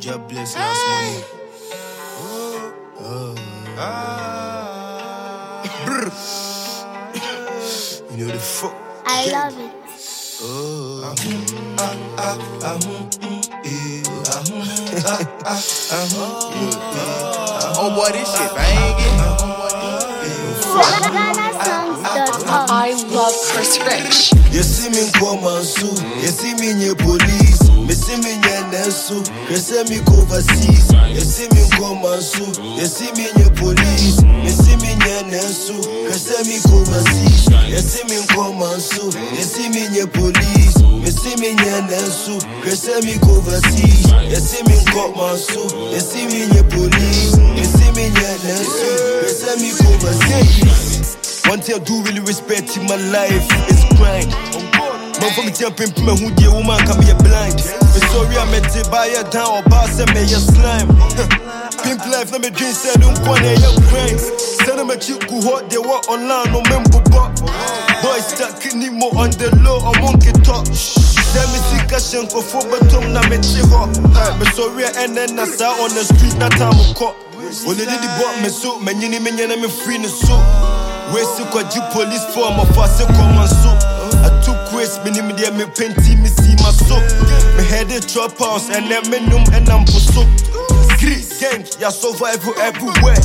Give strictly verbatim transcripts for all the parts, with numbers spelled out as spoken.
God bless last money. Oh. Ah. You know the fuck. I love it. Oh. Ah, ah, ah, ah, oh boy, this shit banging. I love Chris Rich. You see me come and sue. You see me in your police. Me see me in your nesu. You see me go overseas. You see me come and sue. You see me in your police. Me see me in your nesu. You see me go overseas. You see me come and sue. You see me in your police. Me see me in your nesu. You see me go overseas. You see me come and sue. You see me in your police. Me see me in your nesu. You see me go overseas. One thing I do really respect in my life is grind. Man for me jumping to my hood, yeah, woman can be a blind. Me sorry I met it by a down or boss and me a slime. Pimp life, let me drink, said don't go on your grind. Send them a chick who hot, they work online, no member but boys that can need more on the low, or monkey talk. Tell me see cash and go for but I'm not me hot. Me sorry I end then I saw on the street, that time I caught. Only did the bought me so, man, you need me, and I'm free in the soup. Where's the quadri police for my fast come and so I took waste, me name there, me painty, me see my soap. Me head a trap house and then me num and I'm for soap. Great gang, ya survive everywhere.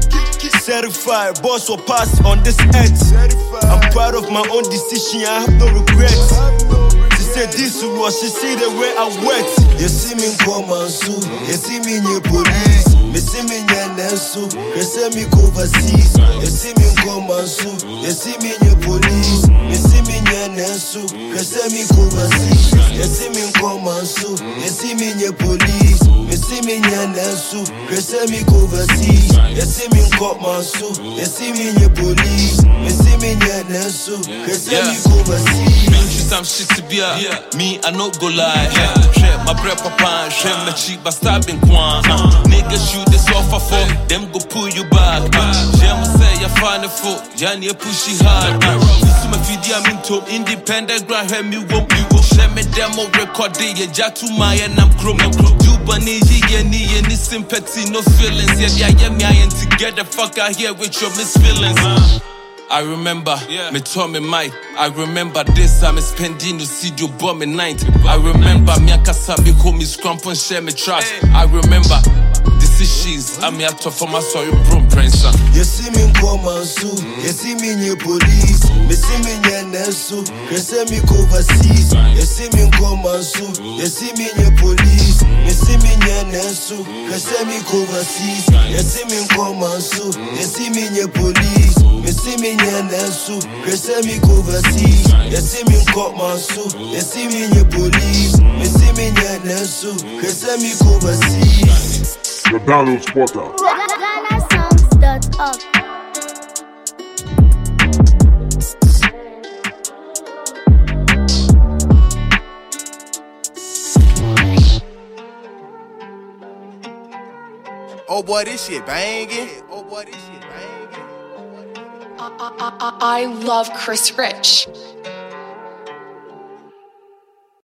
Certified, boss will pass on this edge. I'm proud of my own decision, I have no regrets. She said this was, she see the way I went. You see me come and sue, you see me in your police. Me see me in your nesu, you see me go overseas. You see me come and sue, you see me in your police. Me see me in your nesu, you see me go overseas. You see me come and sue, you see me in your police. Me see me in your nesu, you see me go overseas. You see me come and sue, you see me in your police. Me see me in your nesu, you see me go overseas. Some shit to be a yeah. Me, I no go lie. Yeah. Share my bread, papa, share my cheap, but stabbing kwan. Uh. Niggas shoot this offer for them, go pull you back. Share my say, you find a foot, Johnny, you pushy hard. This is my video, I'm into independent, grab me, won't you go. Share me demo record, you jack to my and I'm chrome. You bunny, you need any sympathy, no feelings. Yeah, yeah, yeah, me, I ain't together. Fuck out here with your misfeelings. I remember, yeah. Me told me Mike. I remember this time, me spending to see you bomb me ninth. I remember me a kasabi call me scrump and share me trash. Hey. I remember this is she's. I'm here to for my sorry broom prince. You see me come and sue, you see me in your police. Me see me in your nesu, you see me go overseas. You see me come and sue, you see me in your police. Me see me in your nesu, you see me go overseas. You see me come and sue, you see me in your police. Me see me in your nesu, you see me go overseas. You see me come and sue, you see me in your police. Me see me in your nesu, you see me go overseas. The download spotter. Ghana songs dot org. Oh boy, this shit banging. Oh boy, this shit banging. I, I, I, I love Chris Rich.